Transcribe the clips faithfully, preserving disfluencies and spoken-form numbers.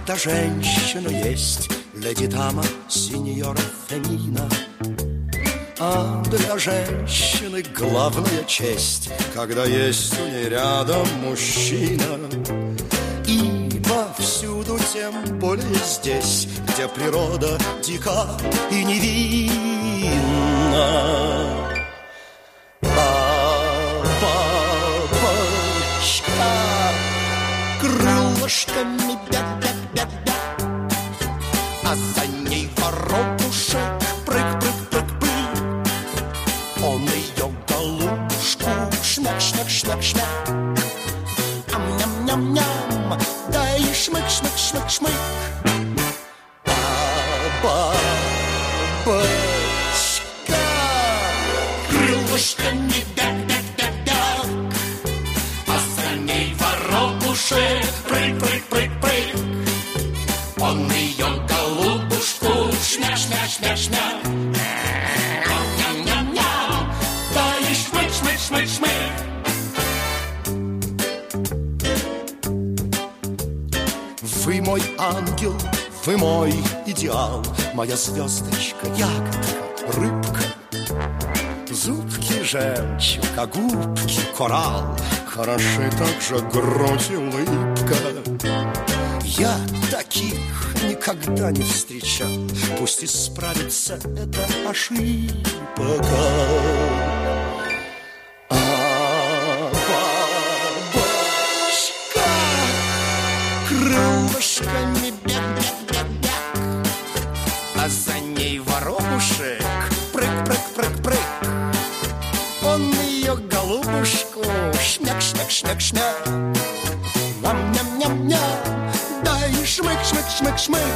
когда женщина есть леди дама, сеньора Фемина. А для женщины главная честь, когда есть у ней рядом мужчина. Ибо всюду, тем более здесь, где природа дика и невинна. Бабочка крылышками бя-бя-бя-бя, а за ней воробушек прыг-прыг-прыг-прыг. Он ее голубушку шмяк-шмяк-шмяк-шмяк, ам-ням-ням-ням, да и шмык-шмык-шмык-шмык. Бабочка крылышками бя-бя-бя-бя, а за ней воробушек прыг-прыг-прыг-прыг. Он ее голубушку шмяк-шмяк-шмяк-шмяк, ням-ням-ням, да и шмык-шмык-шмык-шмык. Вы мой ангел, вы мой идеал, моя звездочка, ягодка, рыбка. Зубки жемчуг, а губки коралл, хороши также грудь и улыбка. Я таких никогда не встречал, пусть исправится эта ошибка. А бабочка крылышками бяк-бяк-бяк-бяк, а за ней воробушек прыг-прыг-прыг-прыг. Он ее голубушку шмяк-шмяк-шмяк-шмяк, ням-ням-ням-ням, да и шмык-шмык-шмык-шмык.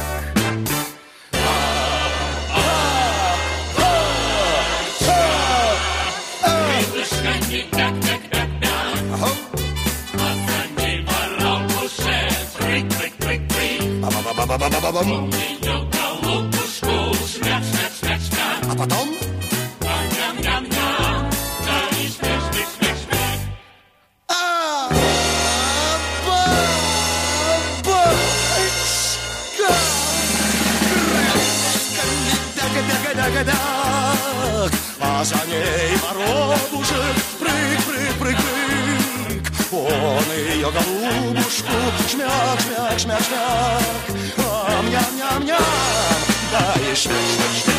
Крылышками бяк-бяк-бяк-бяк, а за ней воробушек прыг-прыг-прыг-прыг. Он ее голубушку шмяк-шмяк-шмяк-шмяк, А потом ням-ням-ням, да и шмык-шмык-шмык-шмык. а бабочка крылышками бяк-бяк-бяк-бяк, а за ней воробушек прыг-прыг-прыг-прыг. Он ее голубушку шмяк-шмяк-шмяк-шмяк, ам-ням-ням-ням, да и шмяк-шмяк-шмяк.